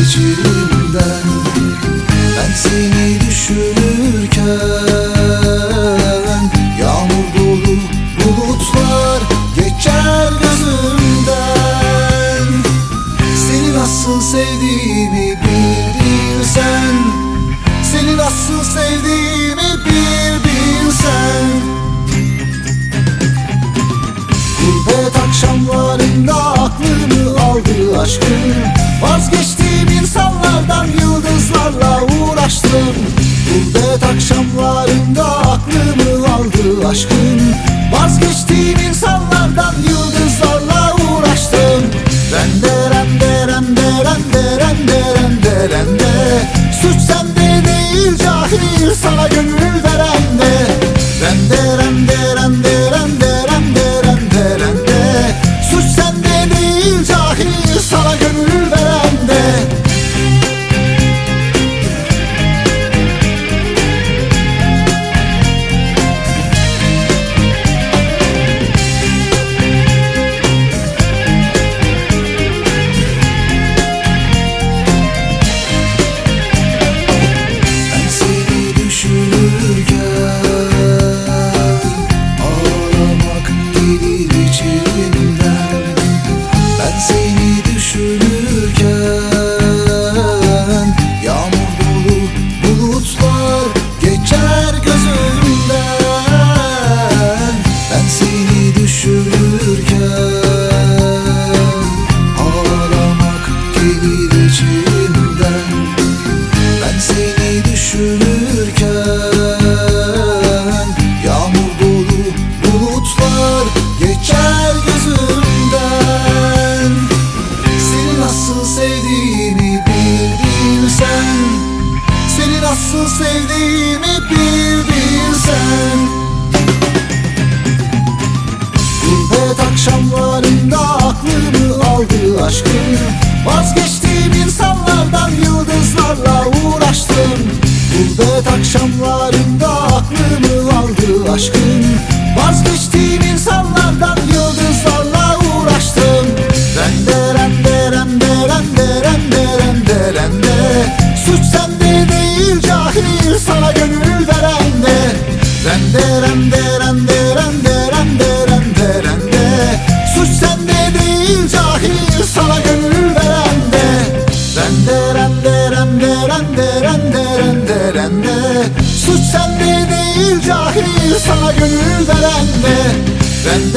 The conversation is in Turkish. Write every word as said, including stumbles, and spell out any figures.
içimden. Ben seni düşünürken yağmur dolu bulutlar geçer gözümden. Seni nasıl sevdiğimi bir bilsen, seni nasıl sevdiğimi bir bilsen. Gurbet akşamlarında aklımı aldı aşkın. Vazgeçtiğim insanlardan yıldızlarla uğraştım. Gurbet akşamlarında aklımı aldı aşkın. Vazgeçtiğim insanlardan yıldızlarla uğraştım. Rende rende rende rende rende rende rende. Suç sende değil cahil, sana gönül verende. Rende rende rende rende rende rende rende. Suç sende değil cahil, sana gönül verende. Nasıl sevdiğimi bir bilsen. Gurbet akşamlarında aklımı aldı aşkın. Vazgeçtiğim insanlardan yıldızlarla uğraştım. Gurbet akşamlarında aklımı aldı aşkın. Vazgeçtiğim insanlardan yıldızlarla uğraştım. Rende rende rende rende rende rende rende. Suç sende değil cahil, sana gönül verende. Rende rende rende rende rende rende rende. Suç sende değil cahil, sana gönül verende. Rende rende rende rende rende rende rende. Suç sende değil cahil, sana gönül verende. Rende